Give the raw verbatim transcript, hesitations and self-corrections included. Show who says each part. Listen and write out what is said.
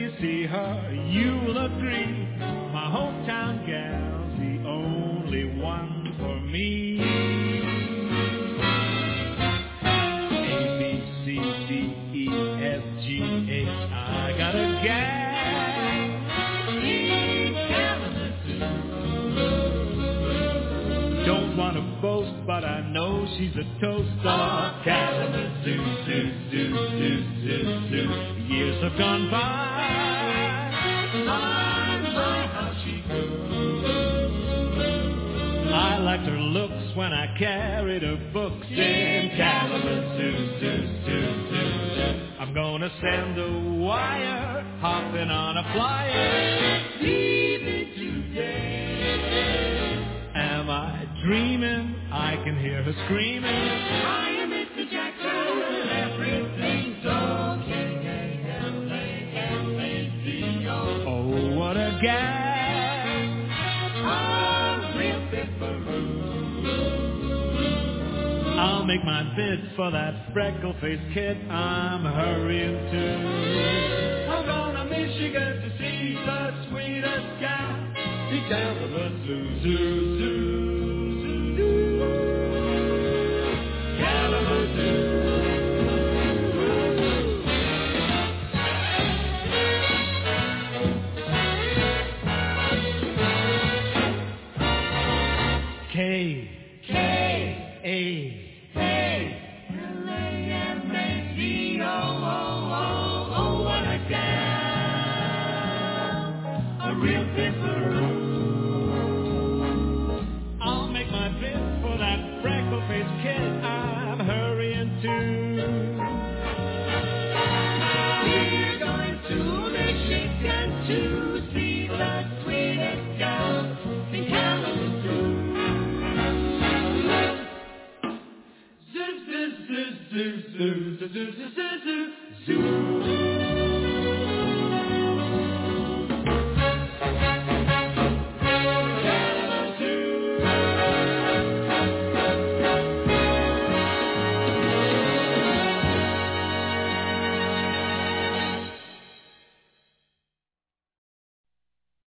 Speaker 1: you see her, you'll agree. My hometown gal's the only one for me. A, B, C, D, E, F, G, H, I got a gal in Kalamazoo. Don't want to boast, but I know she's a toast of Kalamazoo, zoo, zoo, zoo, zoo, zoo. Years have gone by. My, my, how she goes. I liked her looks when I carried her books in Kalamazoo, zoo, zoo, zoo, zoo. I'm gonna send a wire, hopping on a flyer. Leaving today. Am I dreaming? I can hear her screaming. I am Mister Jackson, everything's okay. Oh, what a gal! A real pipperoo. I'll make my bid for that freckle-faced kid I'm hurrying to. I'm gonna Michigan to see the sweetest gal. He Kalamazoo, zoo, zoo, zoo, Kalamazoo. K, K, A, A, L A M A D O, oh, oh, oh, what a gal, a real pipperoo. I'll make my bid for that freckle-faced kid I'm hurrying to. We're going to Michigan to see the sweetest gal in Kalamazoo. Zoo, zoo, zoo, zoo, zoo, zoo, zoo, zoo, zoo.